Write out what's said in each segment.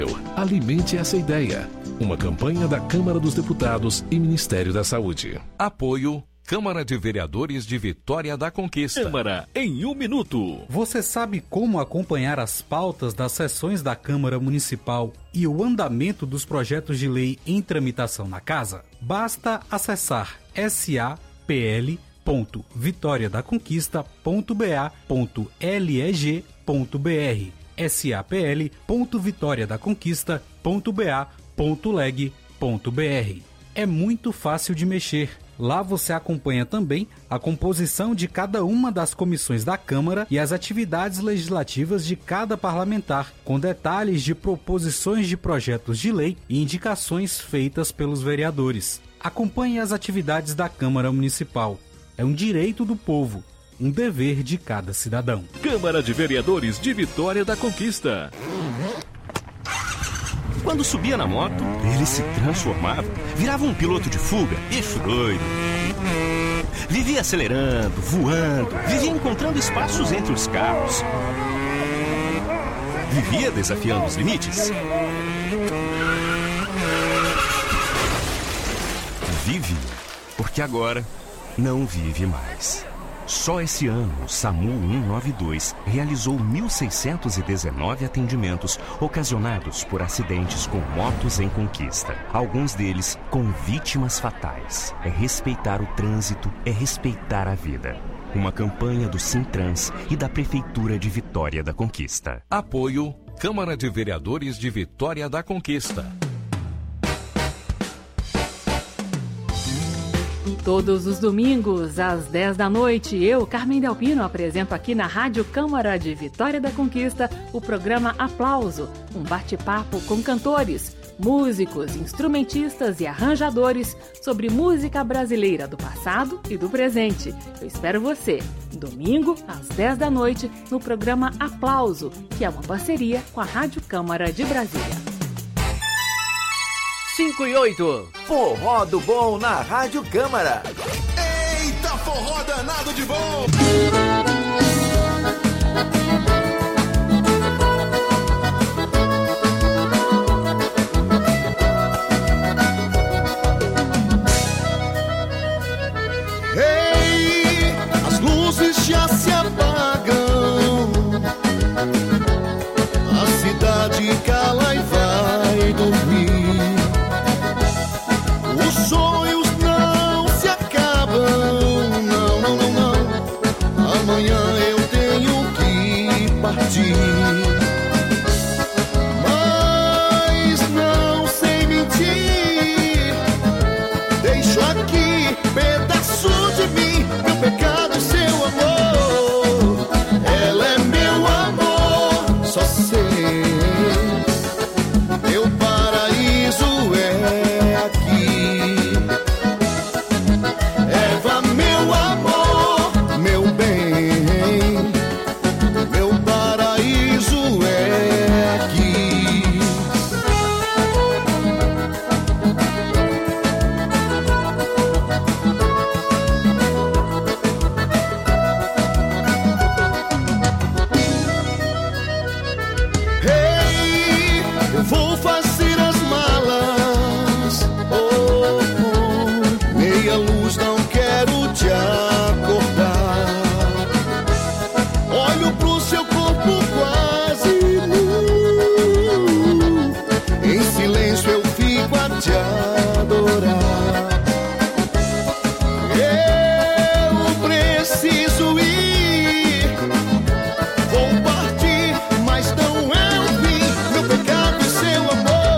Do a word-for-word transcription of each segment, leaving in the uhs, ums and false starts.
Alimente essa ideia. Uma campanha da Câmara dos Deputados e Ministério da Saúde. Apoio Câmara de Vereadores de Vitória da Conquista. Câmara em um minuto. Você sabe como acompanhar as pautas das sessões da Câmara Municipal e o andamento dos projetos de lei em tramitação na Casa? Basta acessar s a p l ponto vitória da conquista ponto b a ponto leg ponto b r s a p l ponto vitória da conquista ponto b a ponto leg ponto b r. É muito fácil de mexer. Lá você acompanha também a composição de cada uma das comissões da Câmara e as atividades legislativas de cada parlamentar, com detalhes de proposições de projetos de lei e indicações feitas pelos vereadores. Acompanhe as atividades da Câmara Municipal. É um direito do povo, um dever de cada cidadão. Câmara de Vereadores de Vitória da Conquista. Quando subia na moto, ele se transformava, virava um piloto de fuga, bicho doido. Vivia acelerando, voando, vivia encontrando espaços entre os carros. Vivia desafiando os limites. Vive, porque agora não vive mais. Só esse ano, o SAMU cento e noventa e dois realizou mil seiscentos e dezenove atendimentos ocasionados por acidentes com motos em conquista. Alguns deles com vítimas fatais. É respeitar o trânsito, é respeitar a vida. Uma campanha do Sintrans e da Prefeitura de Vitória da Conquista. Apoio Câmara de Vereadores de Vitória da Conquista. Todos os domingos, às dez da noite, eu, Carmen Delpino, apresento aqui na Rádio Câmara de Vitória da Conquista o programa Aplauso, um bate-papo com cantores, músicos, instrumentistas e arranjadores sobre música brasileira do passado e do presente. Eu espero você, domingo, às dez da noite, no programa Aplauso, que é uma parceria com a Rádio Câmara de Brasília. cinco e oito, Forró do Bom na Rádio Câmara. Eita, forró danado de bom! Ei, as luzes já se apagam, a cidade cala e vai dormir. Os sonhos não se acabam, não, não, não, não. Amanhã eu tenho que partir, mas não sei mentir. Deixo aqui pedaço de mim, meu pecado e seu amor. Ela é meu amor, só sei. Meu paraíso é aqui. Eva, meu amor, meu bem, meu paraíso é aqui. Ei, eu vou fazer as malas. Oh, oh, meia luz, não quero te acordar. Olho pro seu corpo quase nu, em silêncio eu fico a te adorar. Eu preciso ir, vou partir, mas não é o fim. Meu pecado e seu amor.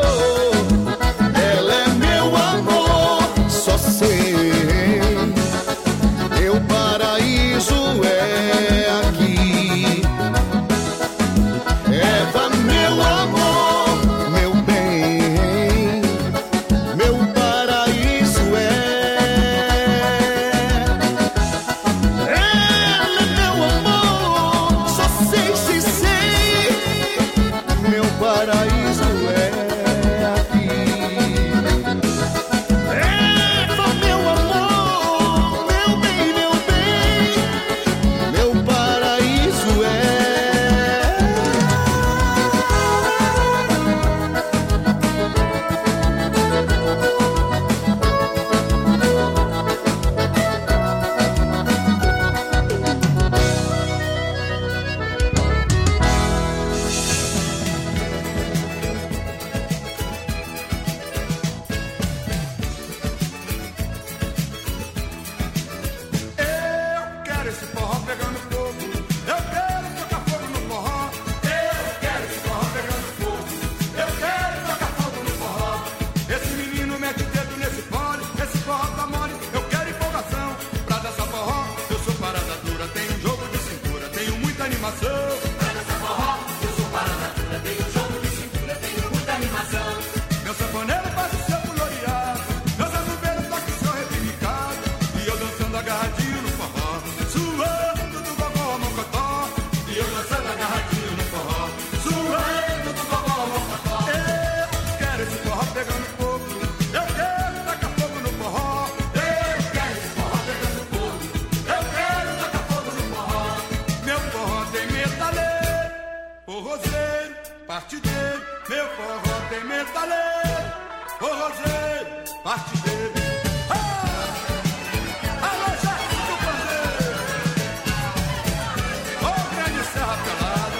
forró tem metaleiro, forrozeiro, partideiro. Alô, Jack do Pandeiro, ô grande Serra Pelada.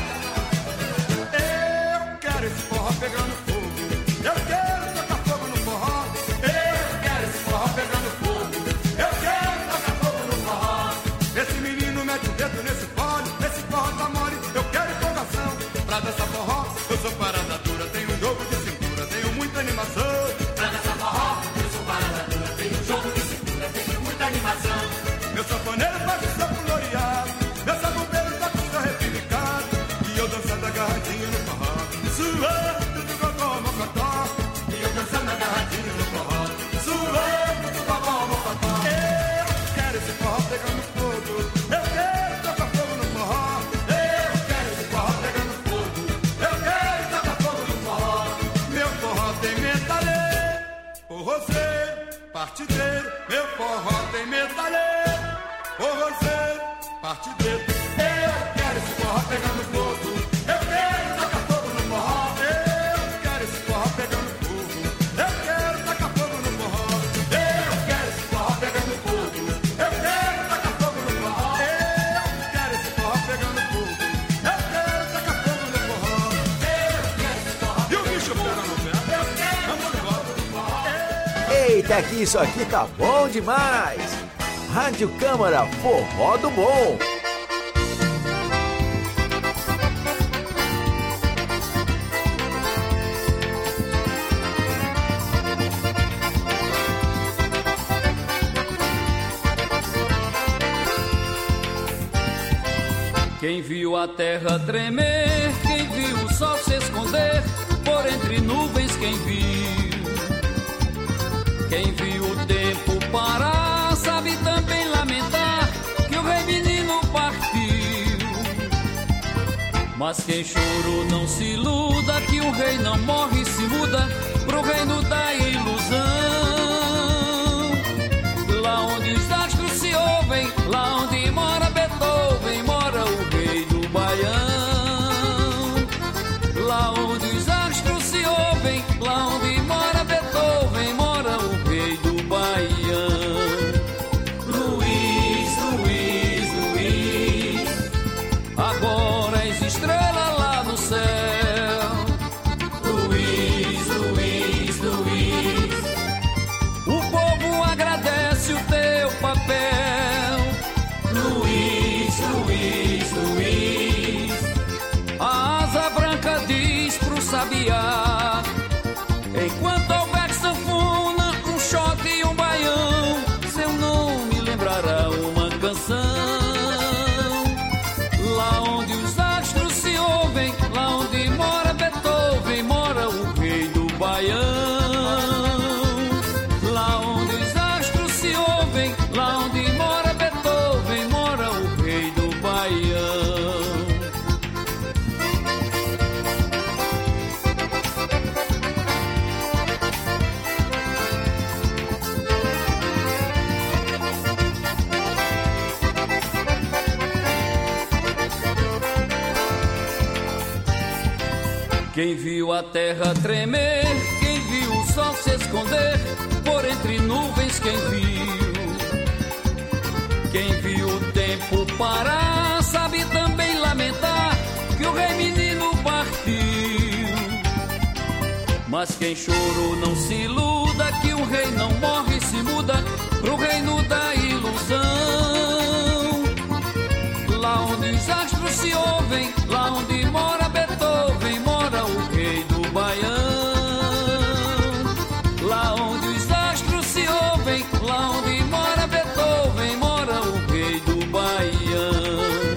Eu quero esse forró pegando fogo, eu quero tocar fogo no forró. Eu quero esse forró pegando fogo, eu quero tocar fogo no forró. Esse menino mete o dedo nesse fole, esse forró tá mole, eu quero empolgação pra dançar forró. Eu sou parada dura, tenho jogo de cintura, tenho muita animação. Pra dançar forró, eu sou parada dura, tenho jogo de cintura, tenho muita animação. Meu sanfoneiro faz o seu floreado, meu samambeiro tá com o seu repinicado, e eu dançando agarradinho no forró, suando do gogó mocotó. E eu dançando agarradinho no forró, suando do gogó mocotó. Eu quero esse forró pegando fogo, eu quero tocar fogo no forró. Eu quero esse forró pegando fogo, eu quero tocar fogo no forró. Meu forró tem metaleiro, forrozeiro, partideiro. Meu forró tem metaleiro, forrozeiro, partideiro. Eu quero esse forró pegando fogo, eu quero tocar fogo no forró. Eu quero esse forró pegando fogo, eu quero tocar fogo no forró. Eu quero esse forró pegando fogo, eu quero tocar fogo no forró. Eu quero esse forró pegando fogo, eu quero tocar fogo no forró. Eu quero esse forró. E o bicho pega no pé, eu quero. Vamos embora no forró. Eita, que isso aqui tá bom demais! Rádio Câmara Forró do Bom. Quem viu a terra tremer, quem viu o sol se esconder, por entre nuvens quem viu. Quem viu o tempo parar, sabe também lamentar que o rei menino partiu. Mas quem chorou não se iluda, que o rei não morre e se muda pro reino da ilusão. Lá onde os astros se ouvem, lá onde mora Beethoven, mora o rei do Baião. Lá onde os astros se ouvem, lá onde mora Beethoven, mora o rei do Baião. Luiz, Luiz, Luiz, agora és estrela lá no céu. Luiz, Luiz, Luiz, o povo agradece o teu papel. Luiz, Luiz, Luiz, a asa branca diz pro sabiá: enquanto houver sanfona, um shot e um baião, seu nome lembrará uma canção. Lá onde os astros se ouvem, lá onde mora Beethoven, mora o rei do Baião. Lá onde os astros se ouvem, lá onde mora Beethoven, mora o rei do Baião. Quem viu a terra tremer, quem viu o sol se esconder, por entre nuvens quem viu. Quem viu o tempo parar, sabe também lamentar que o rei menino partiu. Mas quem chorou não se iluda, que o rei não morre e se muda pro reino da ilusão. Lá onde os astros se ouvem, lá onde mora Beethoven, mora o rei do Baião. Lá onde os astros se ouvem, lá onde mora Beethoven, mora o rei do Baião.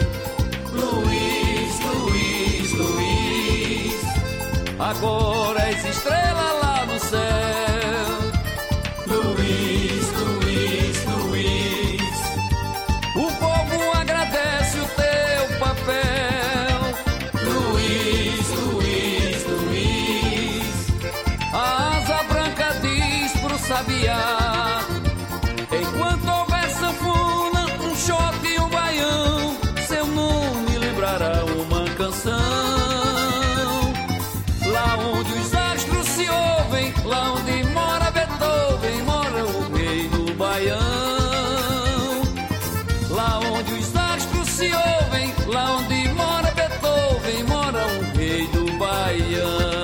Luiz, Luiz, Luiz, agora és estrela lá no céu. Luiz, Luiz, Luiz, o povo agradece o teu papel. Luiz, Luiz, Luiz, a asa branca diz pro sabiá: enquanto houver sanfona, um shot e um baião, seu nome lembrará uma canção. Lá onde lá onde mora Beethoven, mora o rei do Baião. Lá onde os astros se ouvem, lá onde mora Beethoven, mora o rei do Baião.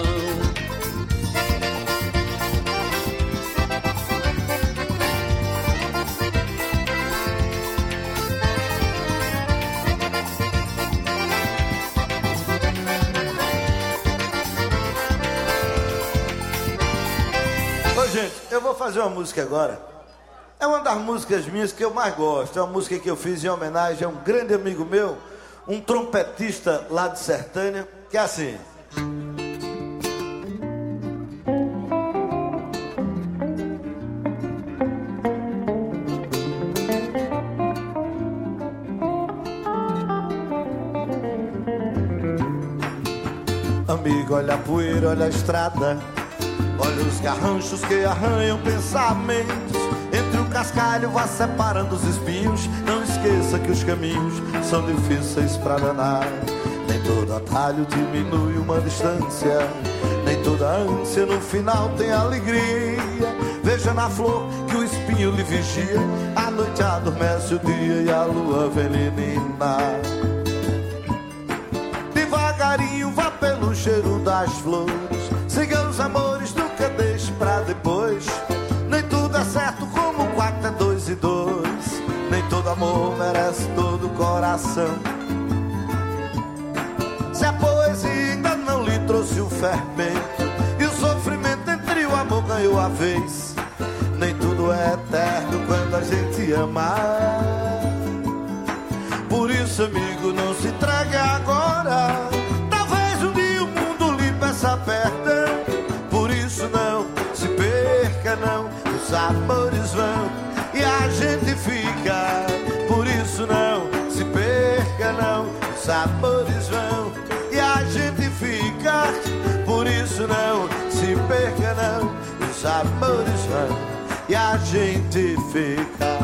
Gente, eu vou fazer uma música agora. É uma das músicas minhas que eu mais gosto. É uma música que eu fiz em homenagem a um grande amigo meu, um trompetista lá de Sertânia, que é assim. Amigo, olha a poeira, olha a estrada, olha os garranchos que arranham pensamentos. Entre o cascalho vá separando os espinhos. Não esqueça que os caminhos são difíceis pra danar. Nem todo atalho diminui uma distância, nem toda ânsia no final tem alegria. Veja na flor que o espinho lhe vigia. A noite adormece o dia e a lua vem lhe ninar. Devagarinho vá pelo cheiro das flores, siga os amores, nunca deixe pra depois. Nem tudo é certo como quatro é dois e dois. Nem todo amor merece todo o coração. Se a poesia ainda não lhe trouxe o fermento e o sofrimento entre o amor ganhou a vez, nem tudo é eterno quando a gente ama. Por isso, amigo, não se entregue agora. Talvez um dia o mundo lhe peça perdão. Por isso não se perca, não. Os amores vão e a gente fica. Por isso não se perca, não. Os amores vão e a gente fica. Por isso não se perca, não. Os amores vão e a gente fica.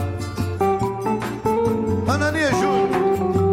Anania Júnior.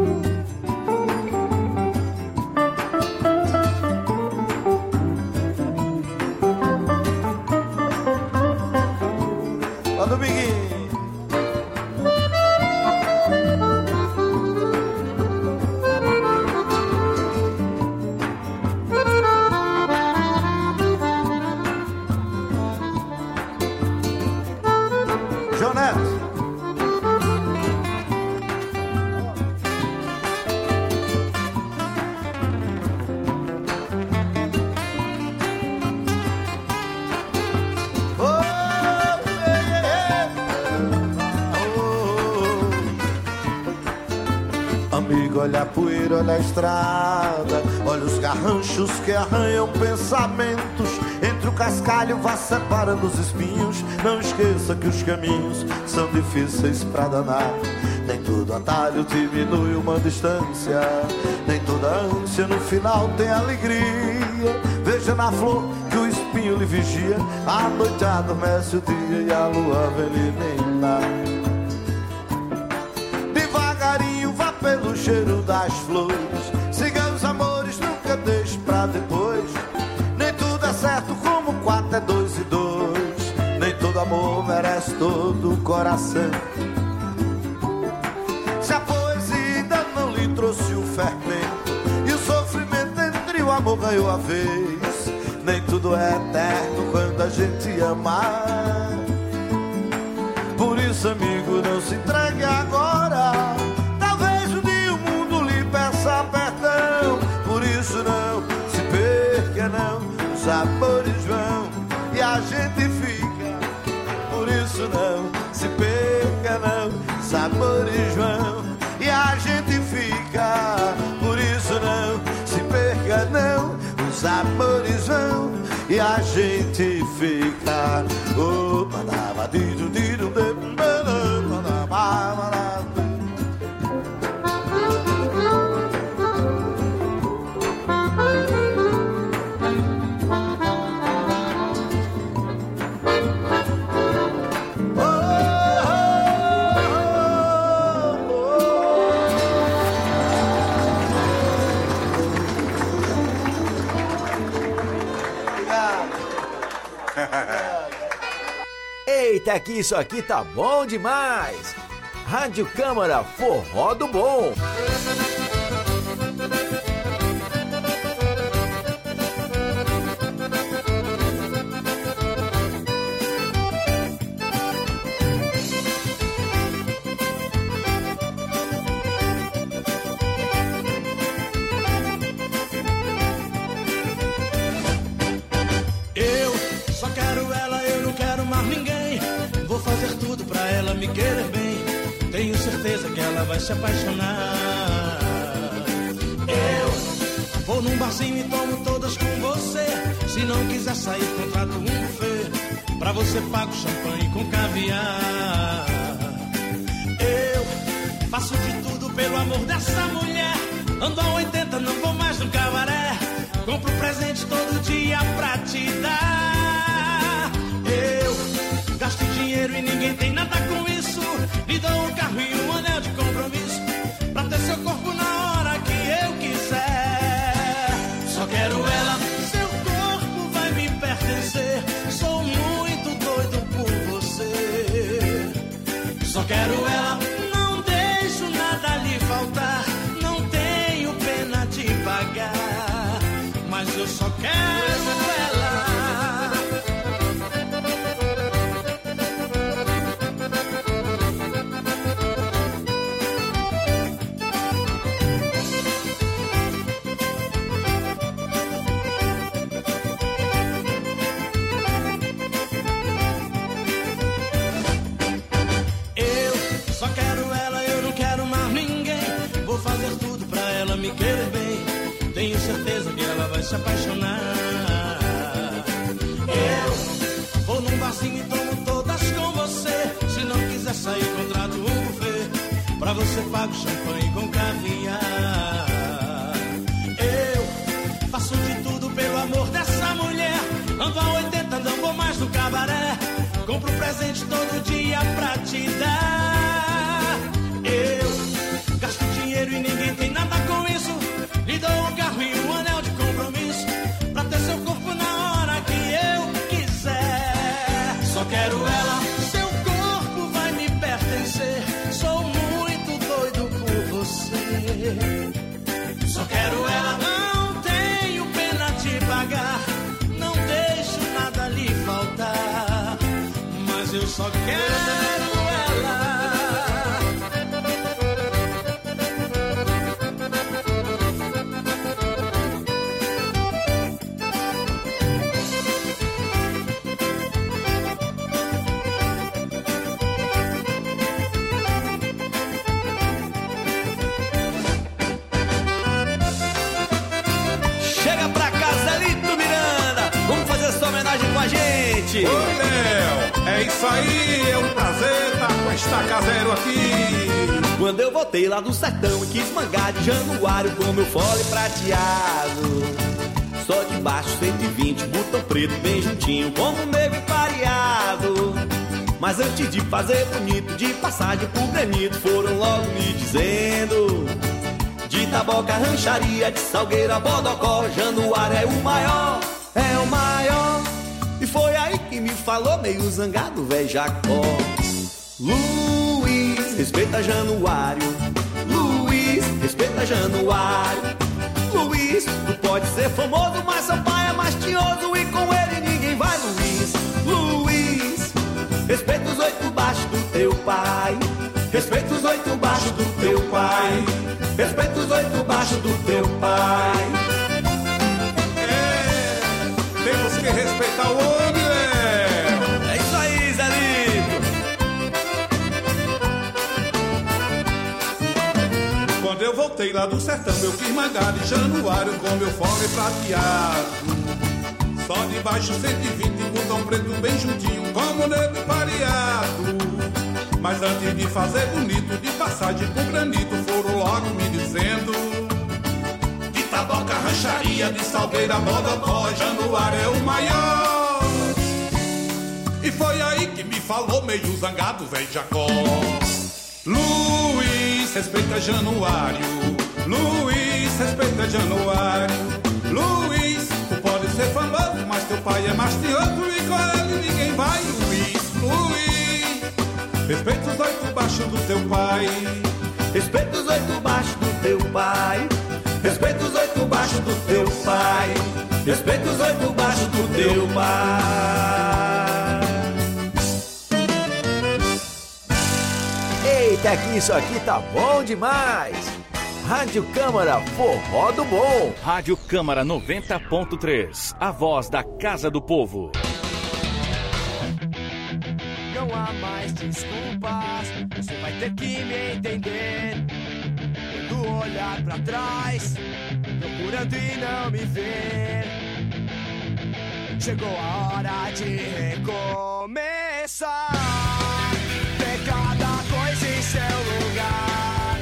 Olha a poeira, olha a estrada, olha os garranchos que arranham pensamentos. Entre o cascalho vá separando os espinhos. Não esqueça que os caminhos são difíceis pra danar. Nem todo atalho diminui uma distância, nem toda ânsia no final tem alegria. Veja na flor que o espinho lhe vigia. A noite adormece o dia e a lua vem lhe ninar. Pelo cheiro das flores, siga os amores, nunca deixe pra depois. Nem tudo é certo como quatro é dois e dois. Nem todo amor merece todo o coração. Se a poesia ainda não lhe trouxe o fermento e o sofrimento entre o amor ganhou a vez, nem tudo é eterno quando a gente ama. Por isso, amigo, não se entregue agora. Perdão, por isso não se perca, não. Os amores vão e a gente fica. Por isso não se perca, não. Os amores vão e a gente fica. Por isso não se perca, não. Os amores vão e a gente fica. Oh, badava, dido, dido, Eita, que isso aqui tá bom demais! Rádio Câmara Forró do Bom. Eu só quero ela, eu não quero mais ninguém. Vou fazer tudo pra ela me querer bem. Tenho certeza que ela vai se apaixonar. Eu vou num barzinho e tomo todas com você. Se não quiser sair, contrato um buffet. Pra você pago champanhe com caviar. Eu faço de tudo pelo amor dessa mulher. Ando a oitenta, não vou mais no cabaré. Compro presente todo dia pra te dar. Eu gasto dinheiro e ninguém tem nada com isso. Lhe dou um carro e um anel de compromisso. Pra ter seu corpo na hora que eu quiser. Só quero ela, seu corpo vai me pertencer. Sou muito doido por você. Só quero ela, não deixo nada lhe faltar. Não tenho pena de pagar, mas eu só quero ela. Eu só quero ela, eu não quero mais ninguém. Vou fazer tudo pra ela me querer bem. Tenho certeza que ela vai se apaixonar. Eu vou num barzinho e tomo todas com você. Se não quiser sair, contrato um buffet. Pra você pago champanhe com caviar. Eu faço de tudo pelo amor dessa mulher. Ando a oitenta, não vou mais no cabaré. Compro presente todo dia pra te dar. Eu gasto dinheiro e ninguém tem nada com isso. Lhe dou um carro e um anel de compromisso. Pra ter seu corpo na hora que eu quiser. Só quero ela, seu corpo vai me pertencer. Sou muito doido por você. Só quero ela, não tenho pena de pagar. Não deixo nada lhe faltar, mas eu só quero ela. Chega pra cá, Zelito Miranda, vamos fazer essa homenagem com a gente. Oi, Léo, é isso aí, é um prazer estar com esta caseiro aqui. Quando eu voltei lá do sertão e quis mangar de Januário com meu fole prateado, só de baixo cento e vinte, botão preto bem juntinho, como negro pareado. Mas antes de fazer bonito, de passagem pro granito, foram logo me dizendo: de Taboca, Rancharia, de Salgueira, Bodocó, Januário é o maior, é o maior. E foi aí que me falou, meio zangado, velho Jacó: Luiz, respeita Januário. Luiz, respeita Januário. Luiz, tu pode ser famoso, mas seu pai é mais tinhoso e com ele ninguém vai. Luiz, Luiz, respeita os oito baixos do teu pai. Respeita os oito baixos do teu pai. Respeita os oito baixos do teu pai. É, temos que respeitar o homem, Léo. É isso aí, Zelito. Quando eu voltei lá do sertão, eu quis mangar de Januário com meu fole prateado. Só de baixo cento e vinte, botão preto bem juntinho, como negro pareado. Mas antes de fazer bonito, de passagem pro granito, foram logo me dizendo: de Taboca, Rancharia, de Salgueira, Bodocó, Januário é o maior. E foi aí que me falou, meio zangado, velho Jacó: Luiz, respeita Januário. Luiz, respeita Januário. Luiz, tu pode ser famoso, mas teu pai é mais tinhoso e com Respeita os oito baixos do teu pai. Respeita os oito baixos do teu pai. Respeita os oito baixos do teu pai. Respeita os oito baixos do teu pai. Eita, que isso aqui tá bom demais! Rádio Câmara Forró do Bom. Rádio Câmara noventa ponto três, a voz da Casa do Povo. Não há mais desculpas, você vai ter que me entender. Quando olhar pra trás, procurando e não me ver. Chegou a hora de recomeçar. Ter cada coisa em seu lugar.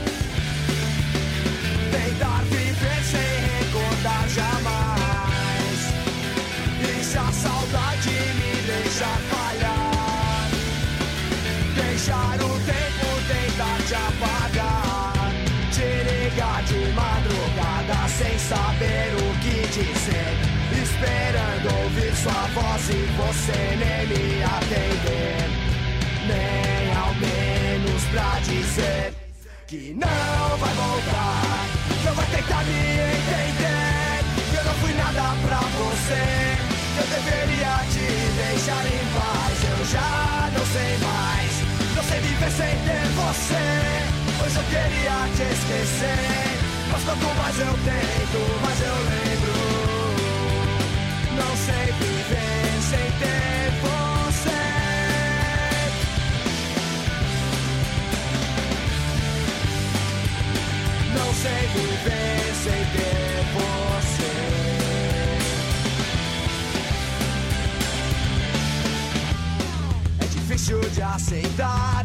Tentar viver sem recordar jamais. E se a saudade me deixar falhar, deixar o tempo tentar te apagar. Te ligar de madrugada sem saber o que dizer, esperando ouvir sua voz e você nem me atender, nem ao menos pra dizer que não vai voltar, não vai tentar me entender. Eu não fui nada pra você, eu deveria te deixar em paz. Eu já não sei mais, não sei viver sem ter você. Hoje eu queria te esquecer, mas quanto mais eu tento, mais eu lembro. Não sei viver sem ter você. Não sei viver sem ter você. É difícil de aceitar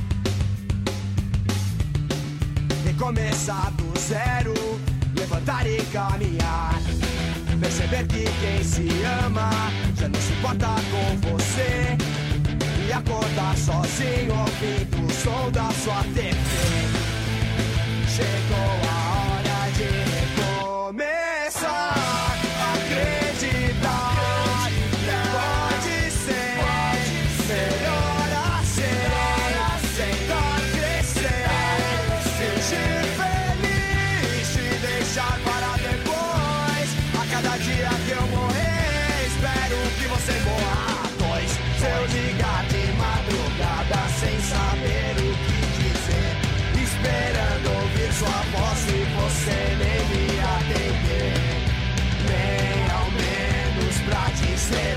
recomeçar do zero, levantar e caminhar. Perceber que quem se ama já não se importa com você. E acordar sozinho ouvindo o som da sua T V. Chegou a hora de recomeçar. Acreditar, pode ser melhor assim. Tentar crescer, sentir feliz, te deixar para depois. A cada dia que eu morrer, espero que você morra dois. Se eu ligar de madrugada sem saber o que dizer, esperando ouvir sua voz e você nem me atender, nem ao menos pra dizer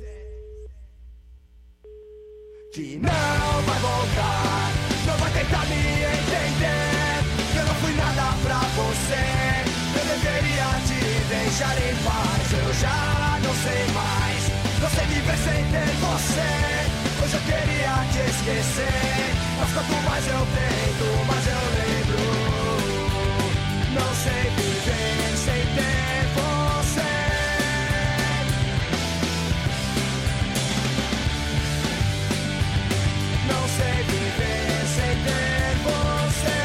que não vai voltar, não vai tentar me entender. Eu não fui nada pra você, eu deveria te deixar em paz. Eu já não sei mais, não sei viver sem ter você. Hoje eu queria te esquecer, mas quanto mais eu tento, mais eu lembro. Não sei viver sem ter você. Não sei viver sem ter você.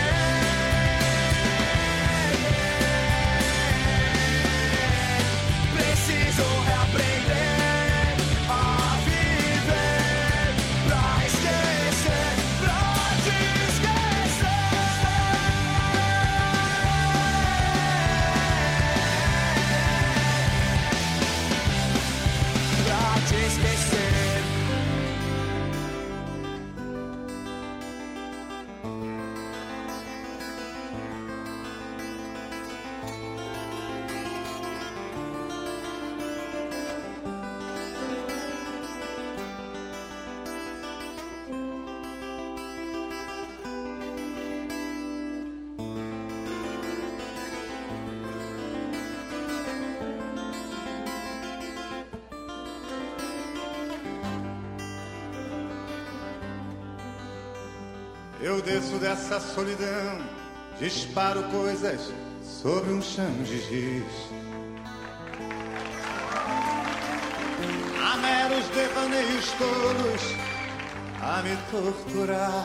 Preciso reaprender a viver pra esquecer, pra te esquecer, pra te esquecer. Eu desço dessa solidão, disparo coisas sobre um chão de giz. Há meros devaneios tolos a me torturar.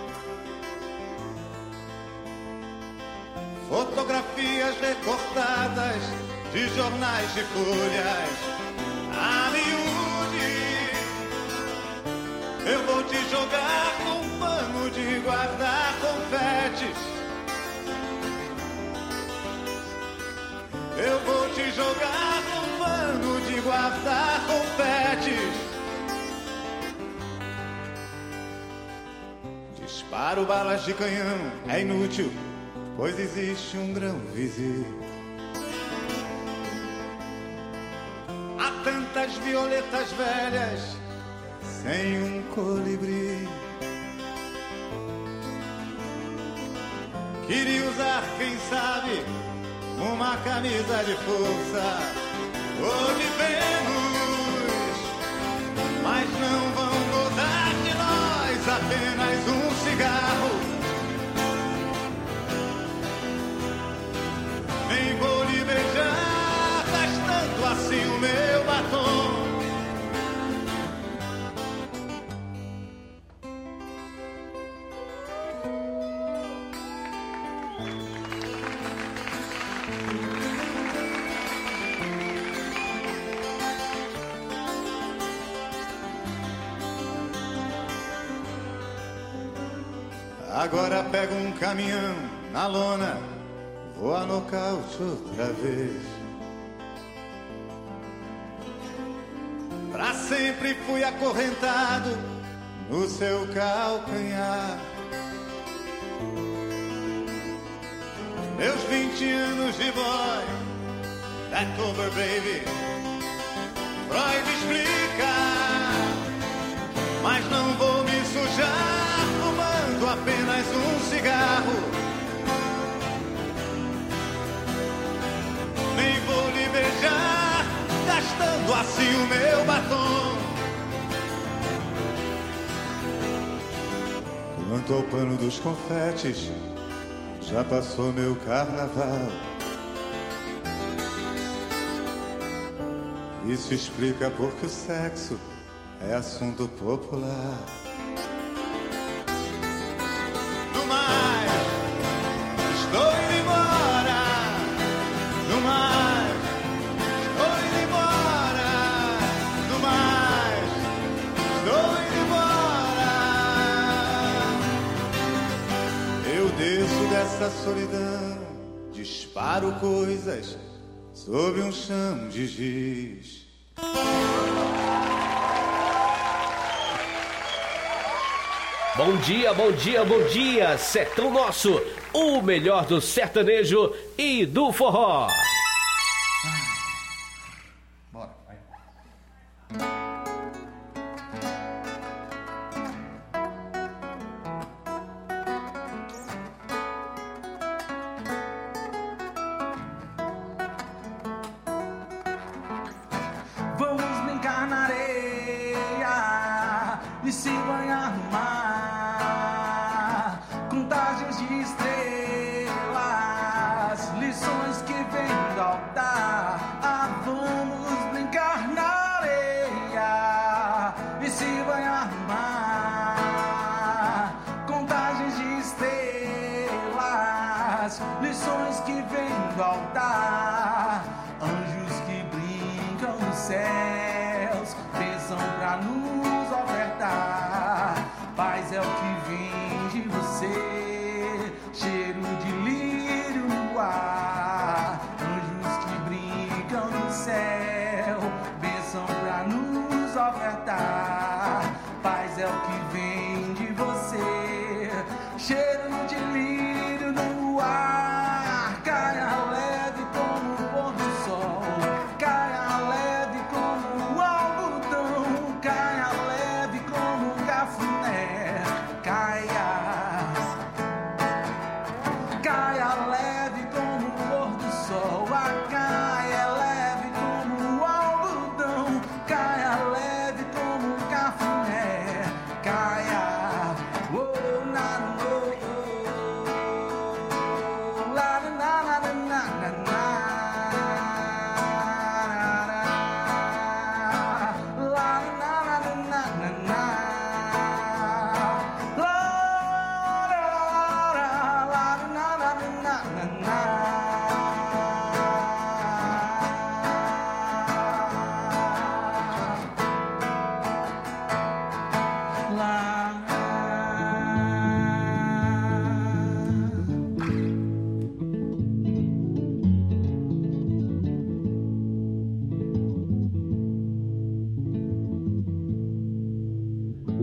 Fotografias recortadas de jornais de folhas a miúde. Eu vou te jogar num me jogar num pano de guardar confetes. Disparo balas de canhão, é inútil, pois existe um grão vizir. Há tantas violetas velhas sem um colibri. Queria usar, quem sabe, uma camisa de força ou de Vênus, mas não vão gozar de nós apenas um cigarro. Nem vou lhe beijar, gastando assim o meu batom. Agora pego um caminhão na lona, vou a nocaute outra vez. Pra sempre fui acorrentado no seu calcanhar. Meus vinte anos de boy, that over baby, Freud explica, mas não vou me sujar fumando apenas um cigarro. Nem vou lhe beijar, gastando assim o meu batom. Quanto ao pano dos confetes, já passou meu carnaval. Isso explica porque o sexo é assunto popular. No mais, estou indo embora. No mais, estou indo embora. No mais, estou indo embora. Eu desço dessa solidão, disparo coisas sob um chão de giz. Bom dia, bom dia, bom dia, Sertão Nosso, o melhor do sertanejo e do forró. Bora, vai. Vamos brincar na areia e se banhar no mar. Contagens de estrelas, lições que vêm do altar. Ah, vamos brincar na areia e se banhar no mar. Contagens de estrelas, lições que vêm do altar. Anjos que brincam nos céus, pensam pra nos ofertar. Paz é o que vem de você, cheiro de lírio no ar. Anjos que brincam no céu, bênção pra nos ofertar. Paz é o que vem de você, cheiro de lírio no ar. Caia leve como o pôr do sol, caia leve como o algodão, caia leve como o cafuné. Caia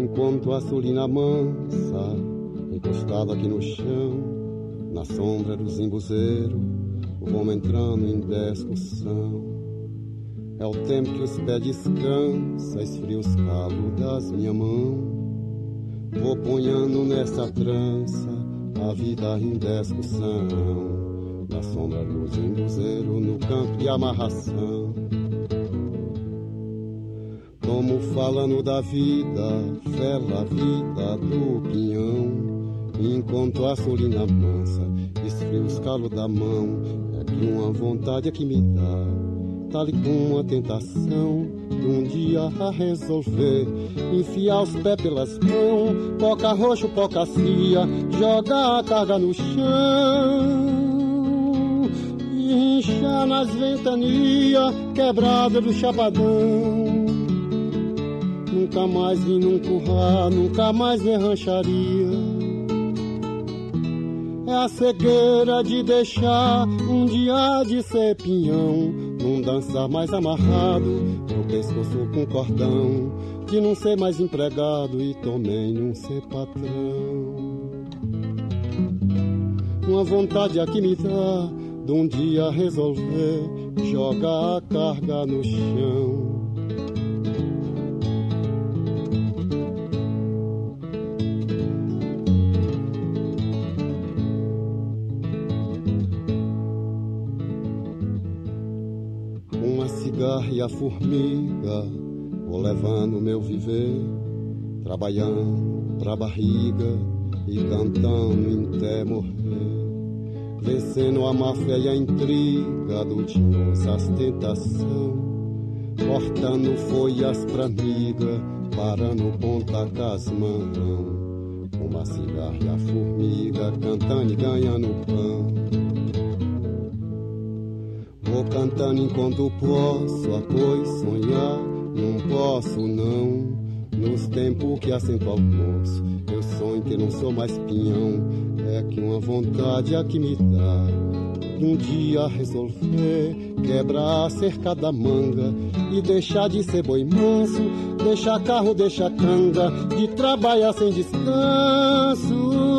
Enquanto a sulina mansa, encostado aqui no chão, na sombra do zimbuzeiro, vamos entrando em discussão. É o tempo que os pés descansa, esfria os calos das minhas mãos. Vou ponhando nessa trança a vida em discussão, na sombra do zimbuzeiro, no campo de amarração. Tomo falando da vida, fela vida do pinhão. Enquanto a solina mansa, esfria os calos da mão. É que uma vontade é que me dá, tal e com uma tentação de um dia a resolver, enfiar os pés pelas mãos, poca roxo, poca cia, jogar a carga no chão e inchar nas ventanias quebradas do chapadão. Nunca mais vi num curral, nunca mais ver rancharia. É a cegueira de deixar um dia de ser pinhão, não dançar mais amarrado no pescoço com cordão, de não ser mais empregado e também não ser patrão. Uma vontade aqui me dá de um dia resolver jogar a carga no chão. E a formiga, vou levando meu viver, trabalhando pra barriga e cantando até morrer, vencendo a máfia e a intriga do tinhoso, as tentação, cortando folhas pra miga, parando ponta com as mãos, uma cigarra e a formiga, cantando e ganhando pão. Vou cantando enquanto posso, após sonhar, não posso não. Nos tempos que assento almoço, eu sonho que não sou mais pinhão. É que uma vontade aqui me dá, de um dia resolver quebrar a cerca da manga e deixar de ser boi manso, deixar carro, deixar canga, de trabalhar sem descanso,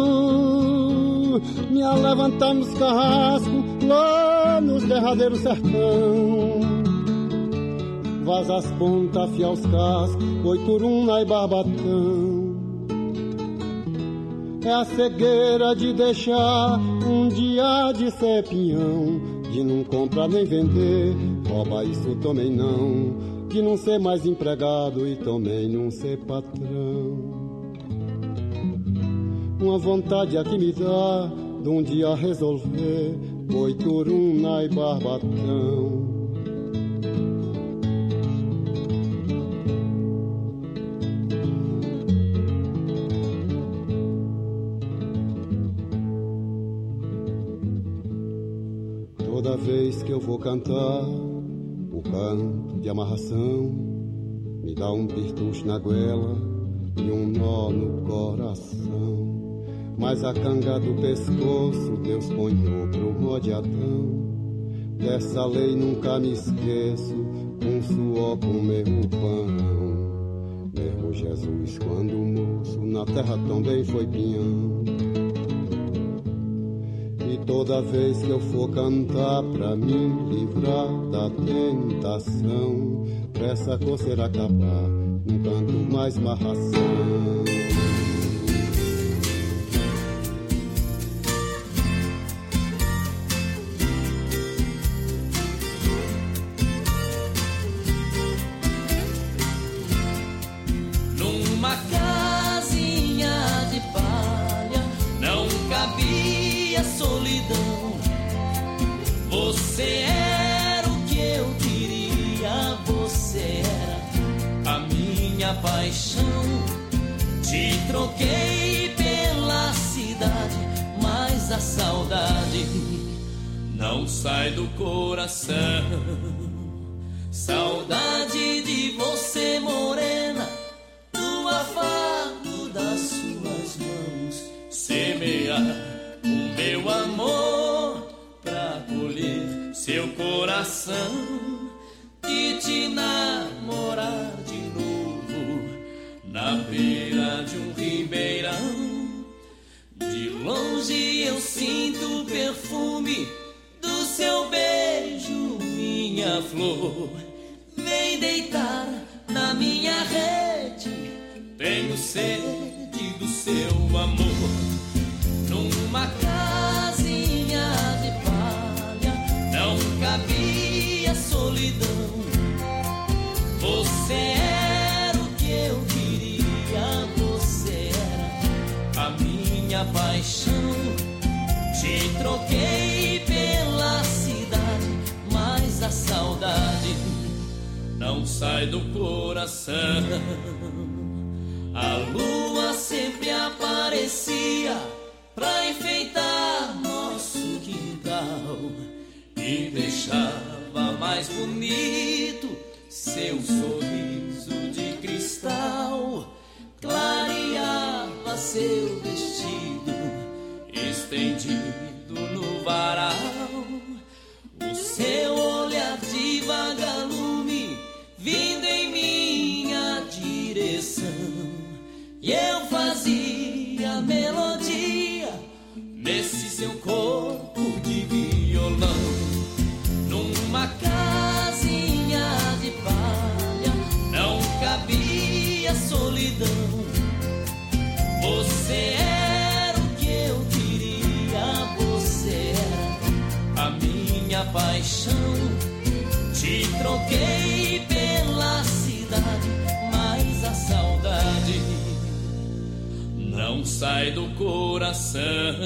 me levantar nos carrascos lá nos derradeiros sertão, vaza as pontas, afiar os cascos, Boituruna e Barbatão. É a cegueira de deixar um dia de ser pinhão, de não comprar nem vender, rouba isso também não, de não ser mais empregado e também não ser patrão. Uma vontade aqui me dá de um dia resolver Boituruna e Barbatão. Toda vez que eu vou cantar o canto de amarração, me dá um pirtucho na goela e um nó no coração. Mas a canga do pescoço Deus ponhou pro rodeadão. Dessa lei nunca me esqueço, com suor com meu pão. Mesmo Jesus quando moço na terra também foi pinhão. E toda vez que eu for cantar pra me livrar da tentação, pra essa coceira acabar, não canto mais marração. Você era o que eu queria, você era a minha paixão. Te troquei pela cidade, mas a saudade não sai do coração. Saudade de você, morena, do afago das suas mãos, semear o meu amor pra colher seu coração e te namorar de novo na beira minha rede, tenho sede do seu amor. Numa casinha de palha não cabia solidão. Você era o que eu queria, você era a minha paixão. Te troquei pela cidade, mas a saudade não sai do coração. A lua sempre aparecia pra enfeitar nosso quintal e deixava mais bonito seu sorriso de cristal. Clareava seu vestido estendido no varal. O seu olhar de vagalume vindo em minha direção, e eu fazia melodia nesse seu corpo de violão. Numa casinha de palha não cabia solidão. Você era o que eu queria, você era a minha paixão. Te troquei pela cidade, mas a saudade não sai do coração.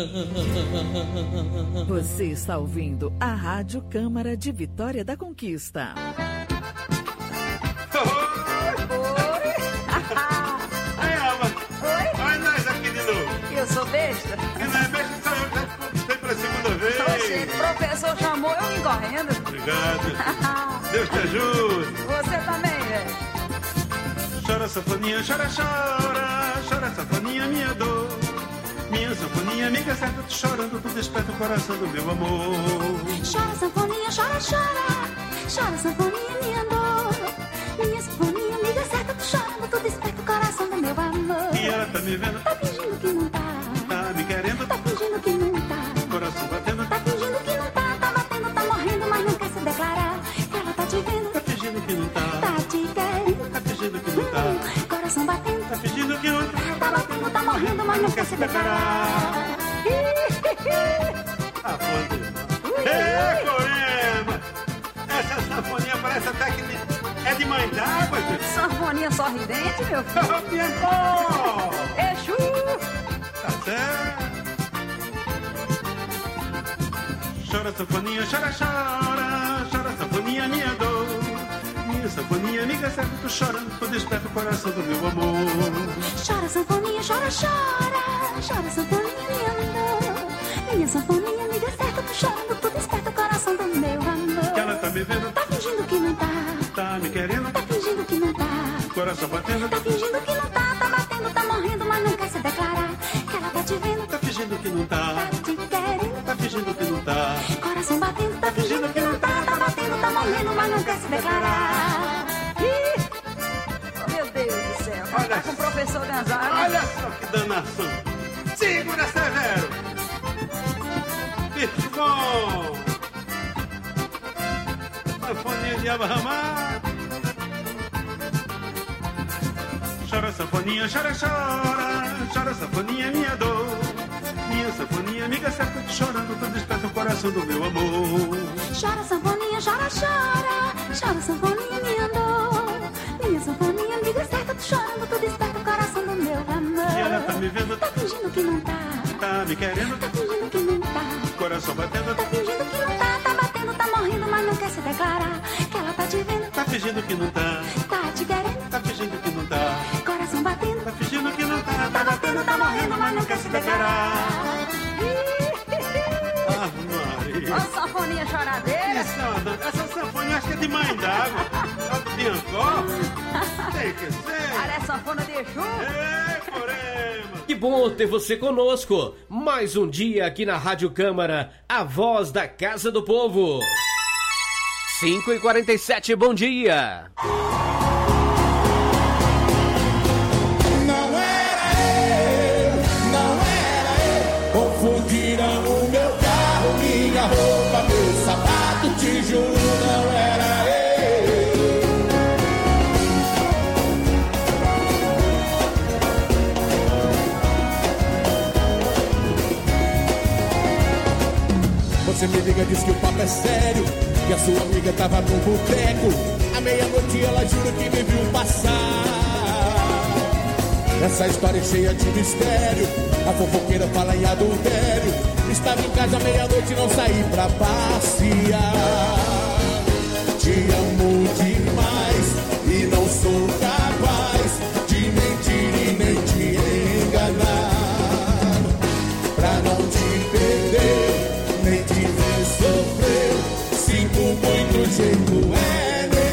Você está ouvindo a Rádio Câmara de Vitória da Conquista. Aí, Alma. Oi? Olha nós aqui de novo. Eu sou besta? Que não é besta, sou eu. Já foi pela segunda vez. Oxe, o professor chamou, eu vim correndo. Obrigado. Deus te ajude. Você também, velho. Chora, sanfoninha, chora, chora. Chora, sanfoninha, minha dor. Minha sanfoninha, amiga certa, tu chorando, tu desperta o coração do meu amor. Chora, sanfoninha, chora, chora. Chora, sanfoninha, minha dor. Minha sanfoninha, amiga certa, tu chorando, tu desperta o coração do meu amor. E ela tá me vendo, tá fingindo que não tá. Tá me querendo, tá fingindo que não tá. Coração batendo, tá fingindo que não tá. Tá batendo, tá morrendo, mas não quer se declarar. Ela tá te vendo, tá fingindo que não tá. Tá te querendo, tá fingindo que não tá. Hum, coração batendo, tá fingindo que não tá. Tá batendo, tá morrendo, mas não quer se declarar. Ah, pô, ei, Corema! Essa sanfoninha parece até que é de mãe d'água, gente. Sanfoninha sorridente, meu filho. Ô, Piancó! Exu! Tá certo. Chora, sanfoninha, chora, chora. Chora, sanfoninha, minha dor. Minha sanfoninha, amiga certa, tu chorando, tu desperta o coração do meu amor. Chora, sanfoninha, chora, chora. Chora, sanfoninha, minha dor. Minha sanfoninha, amiga certa, tu chorando, tu desperta o coração do meu amor. Que ela tá me vendo, tá fingindo que não tá. Tá me querendo, tá fingindo que não tá. Coração batendo, tá fingindo que não tá. Tá batendo, tá morrendo, mas não quer se declarar. Que ela tá te vendo, tá fingindo que não tá. Tá te querendo, tá fingindo que não tá. Coração batendo, tá fingindo que não tá. Tá batendo, tá morrendo, mas não quer se declarar. Oh, meu Deus do céu, olha, tá com o professor Gonzaga. Olha só que danação. Segura, Severo. Bicho bom. Sanfoninha de abarramar. Chora, sanfoninha, chora, chora. Chora, sanfoninha, minha dor. Minha sanfoninha, amiga certa, tu chorando, tu desperta o coração do meu amor. Chora, sanfoninha, chora, chora. Chora, sanfoninha, minha dor. Minha sanfoninha, amiga certa, tu chorando, tu desperta o coração do meu amor. E ela tá me vendo, tá fingindo que não tá. Tá me querendo, tá fingindo que não tá. Coração batendo, tá fingindo que não tá. Tá batendo, tá morrendo, mas não quer se declarar. Que ela tá te vendo, tá fingindo que não tá. Tá te querendo, tá fingindo que não tá. Coração batendo, tá fingindo que não tá. Tá batendo, tá morrendo, mas não quer se declarar. Ah, Maria. Ó, sanfoninha choradeira. Isso, essa sanfoninha acho que é de mãe d'água. É do Biancó. Tem que ser. Olha, é sanfona de Exu. Ei, Corema. Que bom ter você conosco. Mais um dia aqui na Rádio Câmara, a voz da Casa do Povo. cinco e quarenta e sete, bom dia. Não era eu, não era eu. Confundiram o meu carro, minha roupa, meu sapato, te juro, não era eu. Você me liga, diz que o papo é sério, que a sua amiga tava no boteco. À meia-noite ela jura que me viu passar. Essa história é cheia de mistério, a fofoqueira fala em adultério. Estava em casa à meia-noite e não saí pra passear. Te amo demais e não sou capaz de mentir e nem te enganar. Pra não te perder, nem te ver sofrer, sinto muito, jeito é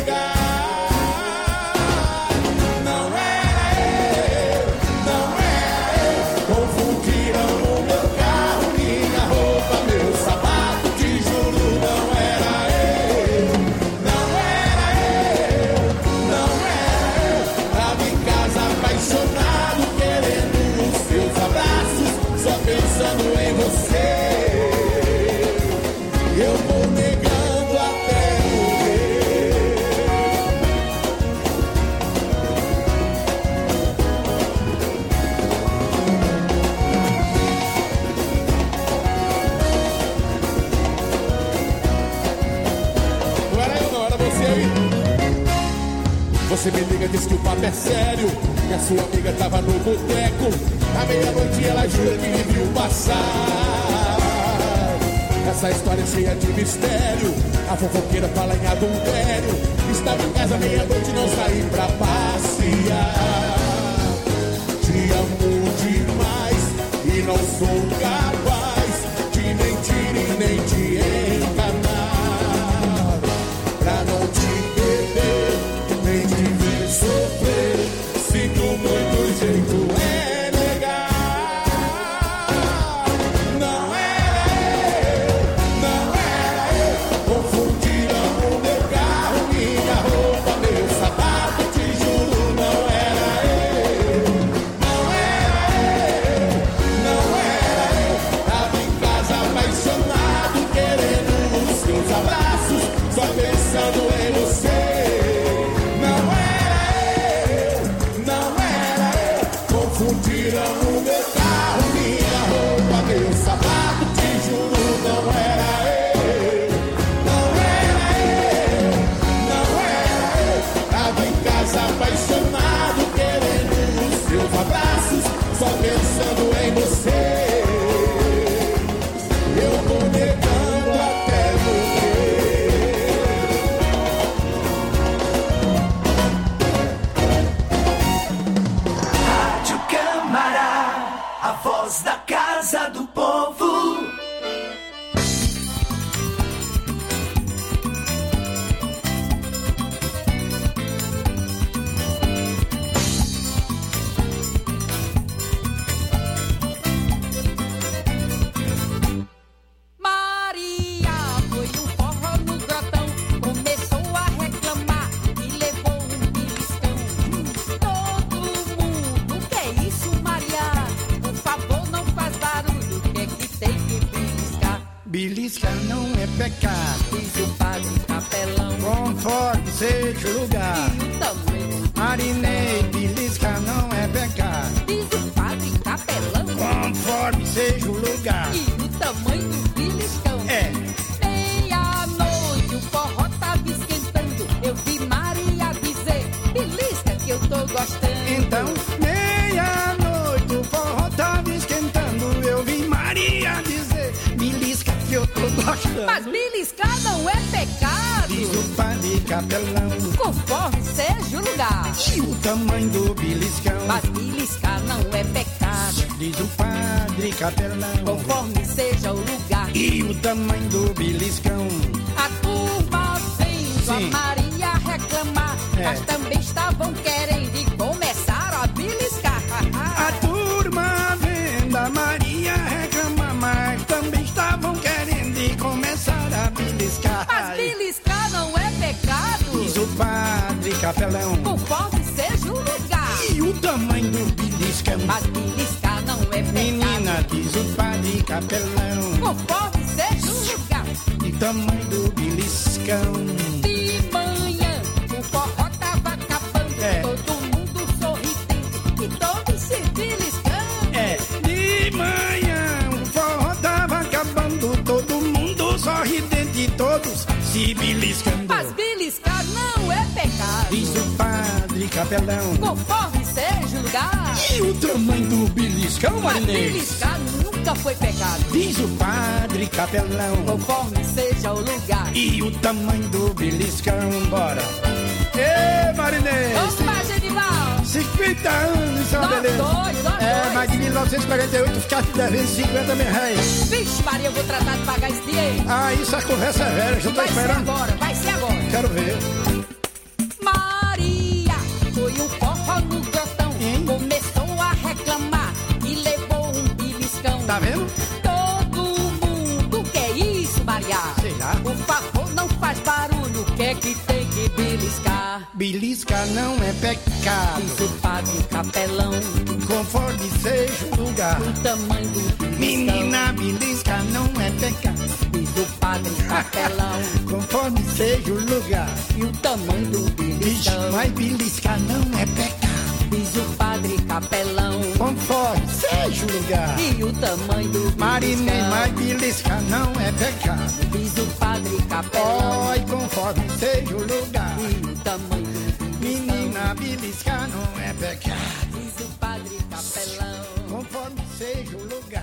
Você me liga, diz que o papo é sério, que a sua amiga tava no boteco. À meia-noite ela jura que me viu passar. Essa história é cheia de mistério, a fofoqueira fala em adultério. Estava em casa à meia-noite e não saí pra passear. Te amo demais e não sou capaz de mentir e nem te enganar. Pra não te perder, nem te ver sofrer, sinto muito, jeito é negar. Não era eu, não era eu, confundiram o meu carro, minha roupa, meu sapato, te juro, não era eu, não era eu, não era eu. Tava em casa apaixonado, querendo os seus abraços, só pensando em você. Confundiram o meu carro, minha roupa, meu sapato, te juro, não era eu, não era eu, não era eu. Tava em casa apaixonado, querendo os seus abraços, só pensando em você. Eu tô negando até a voz da Casa do Povo. Maria foi um forró no grotão, começou a reclamar e levou um beliscão. Todo mundo, que é isso, Maria? Por favor, não faz barulho, o que é que tem que beliscar? Beliscar não é pecado, Diz o padre capelão. conforme seja o lugar. E o tamanho, Marinei, beliscar não é pecado, diz o padre capelão. conforme seja o lugar. E o tamanho do beliscão. É. Meia-noite o forró tava esquentando, eu vi Maria dizer, belisca que eu tô gostando. Então, meia-noite o forró tava esquentando, eu vi Maria dizer, belisca que eu tô gostando. Mas beliscar não é pecado, Diz o padre capelão, conforme seja o lugar. e o tamanho do beliscão. Mas beliscar não é pecado, Diz o padre capelão, conforme seja o lugar. e o tamanho do beliscão. A turma vendo Sim. a Maria reclamar, É. mas também estavam querendo e começaram a beliscar. A turma vendo a Maria reclamar, mas também estavam querendo e começar a beliscar. Mas beliscar não é pecado, Diz o padre capelão, conforme seja o lugar. e o tamanho do beliscão. Mas beliscar não é pecado, Menina, diz o padre capelão, conforme seja o lugar. e tamanho do beliscão. De manhã o forró tava acabando, É. todo mundo sorridente e todos se beliscando. É, de manhã o forró tava acabando, todo mundo se beliscando. Mas beliscar não é pecado. Diz o padre capelão. Conforme seja o lugar. E o tamanho do beliscão, Mas marinês? beliscar nunca foi pecado. Diz o padre capelão. Conforme seja o lugar. E o tamanho do beliscão, bora. Ê, marinês! Opa, Genival! cinquenta anos, só Nós beleza. dois, nós É, dois. mas de mil novecentos e quarenta e oito ficaste devendo cinquenta mil reais. Vixe, Maria, eu vou tratar de pagar esse dinheiro. Ah, isso a conversa é velha, já tô Vai esperando. ser agora, vai ser agora. Quero ver. Maria foi um forró no grotão. Começou a reclamar e levou um beliscão. Tá vendo? Todo mundo quer isso, Maria. Sei lá. O favor não faz barulho, o que é que tem que beliscar? Beliscar não é pecado. Diz o padre capelão. Conforme seja o lugar. O tamanho do beliscão. Menina, beliscar não é pecado. Diz o padre capelão. Conforme seja o lugar. E o tamanho do beliscão. Mas beliscar não é pecado. Diz o padre capelão. Conforme seja o lugar. E o tamanho do beliscão. Marinês, mas beliscar não é pecado. Diz o padre capelão. Oi, conforme seja o lugar. E o tamanho do beliscão. Menina, beliscar não é pecado. Diz o padre capelão. Conforme seja o lugar.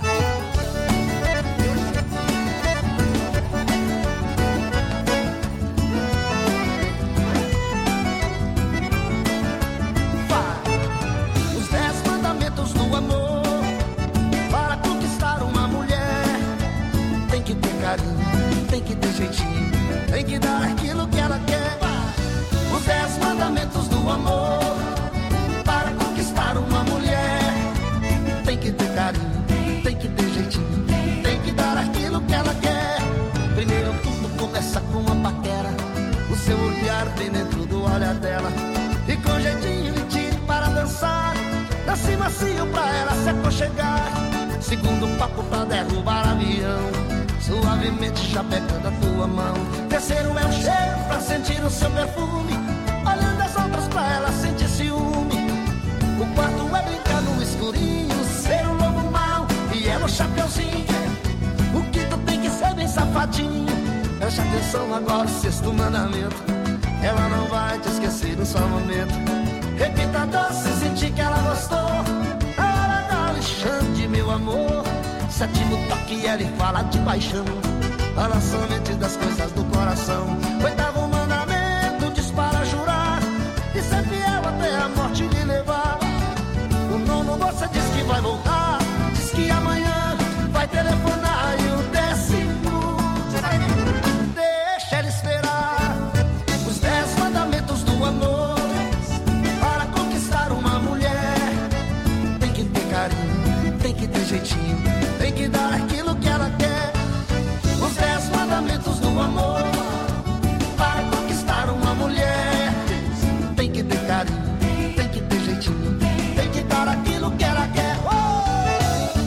Os dez mandamentos do amor. Para conquistar uma mulher, tem que ter carinho, tem que ter jeitinho, tem que dar aquilo que ela quer. Os dez mandamentos do amor. Para conquistar uma mulher, tem que ter carinho, tem que ter jeitinho, tem que dar aquilo que ela quer. Primeiro tudo começa com uma paquera. O seu olhar bem dentro do olhar dela. E com jeitinho lhe tire para dançar. Nasce macio pra ela se aconchegar. Segundo papo pra derrubar avião. Suavemente já pegando a tua mão. Terceiro é o cheiro pra sentir o seu perfume. Olhando as outras pra ela sentir ciúme. O quarto é brincar no escurinho. Ser um lobo mau e ela o chapeuzinho. O quinto tem que ser bem safadinho. Preste atenção agora, o sexto mandamento. Ela não vai te esquecer no só momento. Repita doce, sentir que ela gostou. A hora da Alexandre, meu amor. Sétimo toque, ela fala de paixão. Fala somente das coisas do coração. Oitavo mandamento, diz para jurar e ser fiel até a morte lhe levar. O nono você diz que vai voltar. Diz que amanhã vai telefonar. E o décimo, deixa ela esperar. Os dez mandamentos do amor. Para conquistar uma mulher, tem que ter carinho, tem que ter jeitinho, tem que dar aquilo que ela quer. Os dez mandamentos do amor. Para conquistar uma mulher, tem que ter carinho, tem que ter jeitinho, tem que dar aquilo que ela quer. Oh!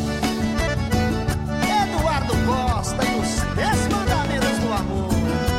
Eduardo Costa e os dez mandamentos do amor.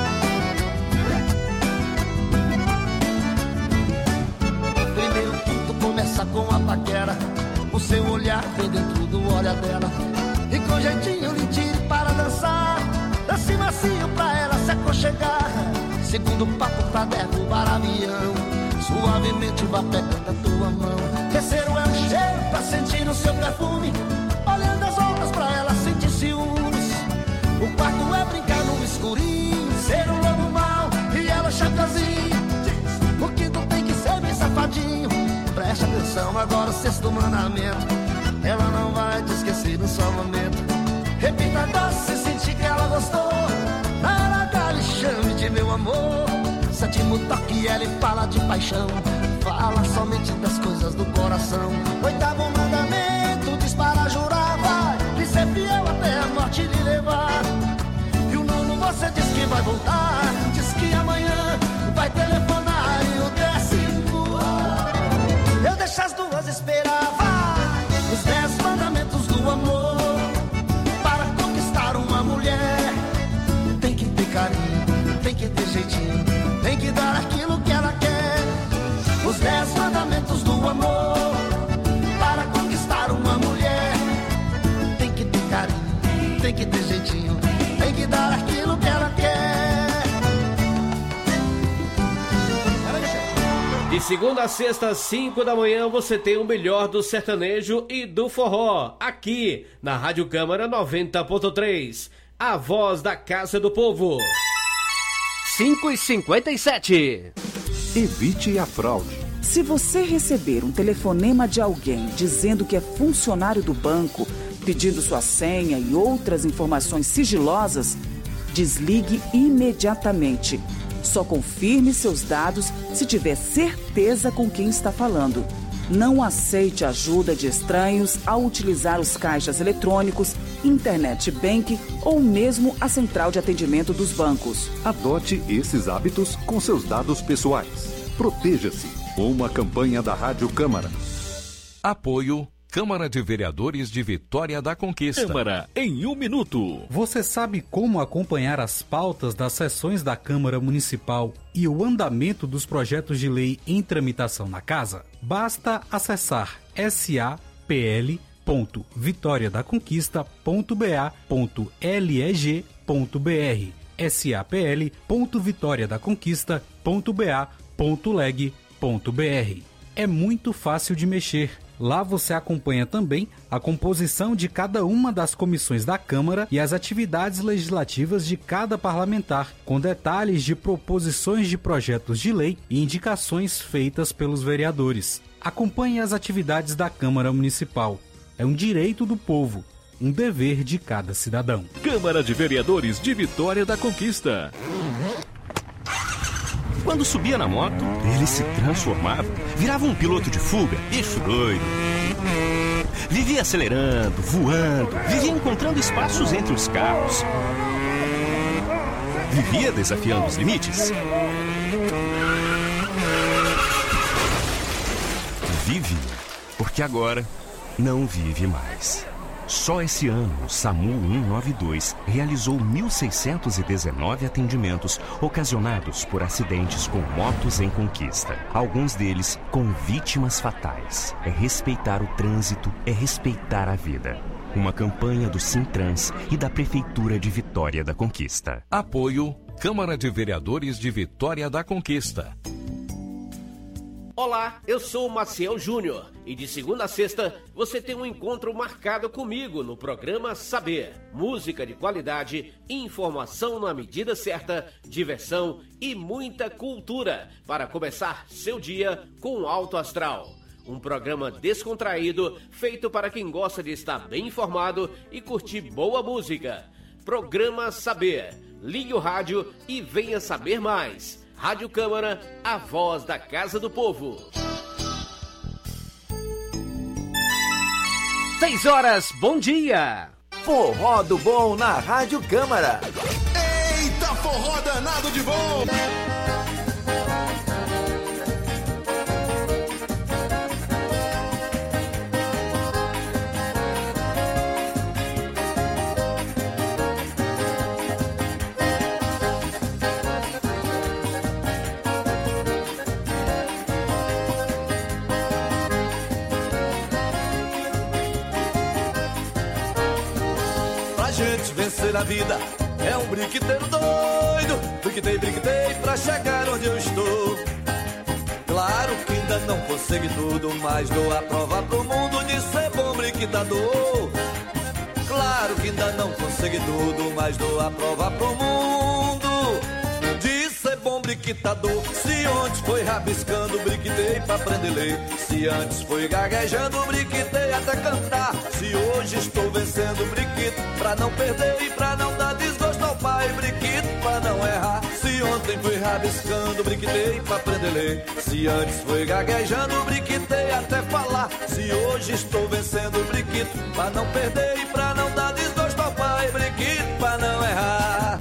Primeiro tudo começa com a paquera. O seu olhar vem dentro do olhar dela. E com jeitinho lhe tire para dançar. Dance macio pra ela se aconchegar. Segundo papo pra derrubar avião. Suavemente vá pegando a tua mão. Terceiro é o cheiro pra sentir o seu perfume. Olhando as outras pra ela sentir ciúmes. O quarto é brincar no escurinho. Ser um lobo mau e ela chapeuzinho. O quinto tem que ser bem safadinho. Preste atenção agora, o sexto mandamento. Ela não vai te esquecer no só momento. Repita doce, sentir que ela gostou. Na hora da lhe chame de meu amor. Sétimo toque, ela fala de paixão. Fala somente das coisas do coração. Oitavo mandamento, diz para jurar. Vai lhe ser fiel até a morte lhe levar. E o nono você diz que vai voltar. Diz que amanhã vai telefonar. E o décimo, eu deixo as duas esperar. Vai, os dez mandamentos do amor. Para conquistar uma mulher, tem que ter carinho, tem que ter jeitinho, tem que dar aquilo que ela quer. Os dez mandamentos do amor. Para conquistar uma mulher, tem que ter carinho, tem que ter jeitinho, tem que dar aquilo que ela quer. segunda a sexta, às cinco da manhã, você tem o melhor do sertanejo e do forró, aqui na Rádio Câmara noventa ponto três, a voz da Casa do Povo. cinco e cinquenta e sete. Evite a fraude. Se você receber um telefonema de alguém dizendo que é funcionário do banco, pedindo sua senha e outras informações sigilosas, desligue imediatamente. Só confirme seus dados se tiver certeza com quem está falando. Não aceite ajuda de estranhos ao utilizar os caixas eletrônicos, internet bank ou mesmo a central de atendimento dos bancos. Adote esses hábitos com seus dados pessoais. Proteja-se. Uma campanha da Rádio Câmara. Apoio Câmara de Vereadores de Vitória da Conquista. Câmara em um minuto. Você sabe como acompanhar as pautas das sessões da Câmara Municipal e o andamento dos projetos de lei em tramitação na casa? Basta acessar s a p l ponto vitória da conquista ponto b a ponto leg ponto b r s a p l ponto vitória da conquista ponto b a ponto leg ponto b r. É muito fácil de mexer. Lá você acompanha também a composição de cada uma das comissões da Câmara e as atividades legislativas de cada parlamentar, com detalhes de proposições de projetos de lei e indicações feitas pelos vereadores. Acompanhe as atividades da Câmara Municipal. É um direito do povo, um dever de cada cidadão. Câmara de Vereadores de Vitória da Conquista. Quando subia na moto, ele se transformava, virava um piloto de fuga, bicho doido. Vivia acelerando, voando, vivia encontrando espaços entre os carros. Vivia desafiando os limites. Vive, porque agora não vive mais. Só esse ano, o SAMU cento e noventa e dois realizou mil seiscentos e dezenove atendimentos ocasionados por acidentes com motos em conquista. Alguns deles com vítimas fatais. É respeitar o trânsito, é respeitar a vida. Uma campanha do Sintrans e da Prefeitura de Vitória da Conquista. Apoio Câmara de Vereadores de Vitória da Conquista. Olá, eu sou o Maciel Júnior e de segunda a sexta você tem um encontro marcado comigo no programa Saber. Música de qualidade, informação na medida certa, diversão e muita cultura para começar seu dia com alto astral. Um programa descontraído feito para quem gosta de estar bem informado e curtir boa música. Programa Saber. Ligue o rádio e venha saber mais. Rádio Câmara, a voz da Casa do Povo. Seis horas, bom dia! Forró do bom na Rádio Câmara. Eita, forró danado de bom! Vencer a vida é um brinquedeiro doido. Brinquedei, brinquedei pra chegar onde eu estou. Claro que ainda não consegui tudo, mas dou a prova pro mundo de ser bom brinquedador. Claro que ainda não consegui tudo, mas dou a prova pro mundo de ser bom brinquedador. Se antes foi rabiscando, brinquedei pra aprender a ler. Se antes foi gaguejando, brinquedei até cantar. Se hoje estou vencendo, brinquedo pra não perder e pra não dar desgosto ao pai. Brinquedo pra não errar. Se ontem foi rabiscando, brinquedei pra aprender a ler. Se antes foi gaguejando, brinquedei até falar. Se hoje estou vencendo, brinquedo pra não perder e pra não dar desgosto ao pai. Brinquedo pra não errar.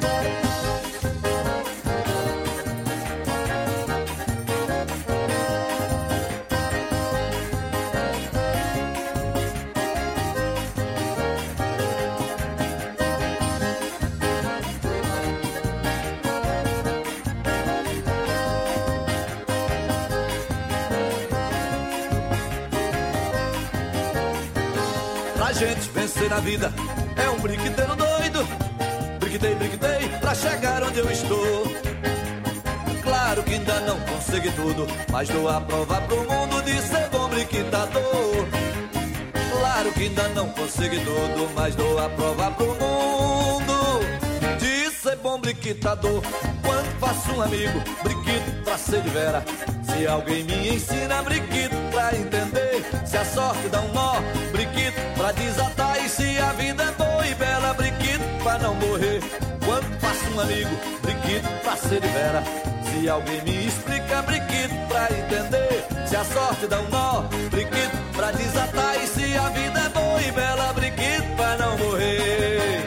Pra gente vencer na vida é um brinquedeiro doido. Brinquedei, brinquedei pra chegar onde eu estou. Claro que ainda não consegui tudo, mas dou a prova pro mundo de ser bom briquitador. Claro que ainda não consegui tudo, mas dou a prova pro mundo de ser bom briquitador. Quando faço um amigo, briquito pra ser de vera. Se alguém me ensina briquito pra entender, se a sorte dá um nó, briquito pra desatar. E se a vida é boa e bela, briquito pra não morrer. Quando faço um amigo, briquito pra ser de vera. Se alguém me explica briquito pra entender, se a sorte dá um nó, briquito pra desatar. E se a vida é boa e bela, briquito pra não morrer.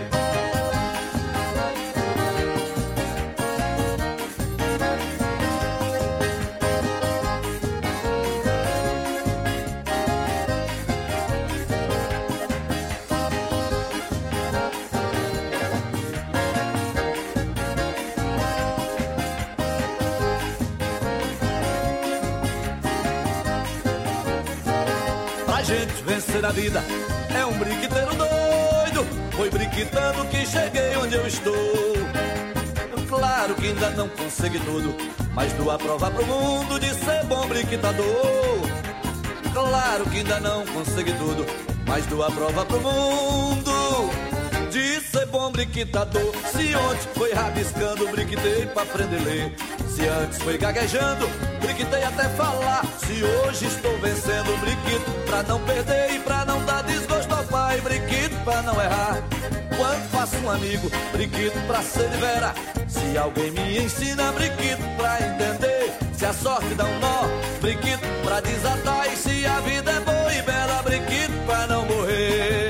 Gente, vencer na vida é um briquiteiro doido. Foi briquitando que cheguei onde eu estou. Claro que ainda não consegui tudo, mas dou a prova pro mundo de ser bom briquitador. Claro que ainda não consegui tudo, mas dou a prova pro mundo de ser bom briquitador. Se ontem foi rabiscando, briquitei pra aprender a ler. Se antes foi gaguejando, briquitei até falar. Se hoje estou vencendo, briquito pra não perder e pra não dar desgosto ao pai, briquito pra não errar. Quando faço um amigo, briquito pra ser de vera. Se alguém me ensina, briquito pra entender, se a sorte dá um nó, briquito pra desatar. E se a vida é boa e bela, briquito pra não morrer.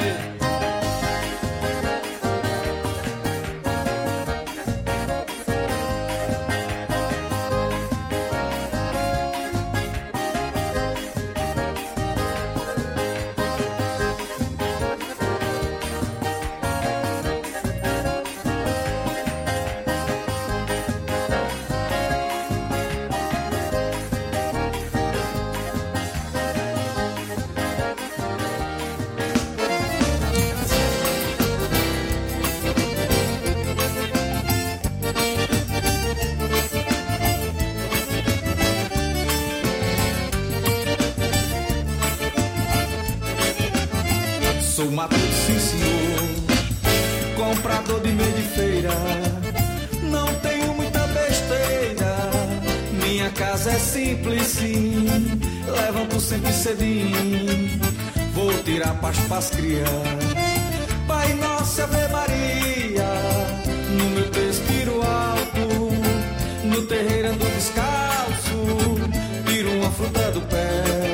Sou matuto, sim senhor, comprador de meio de feira. Não tenho muita besteira, minha casa é simples sim. Levanto sempre cedinho, vou tirar pasto pras crianças. Pai Nosso, Ave Maria, no meu tiro alto, no terreiro ando descalço, tiro uma fruta do pé.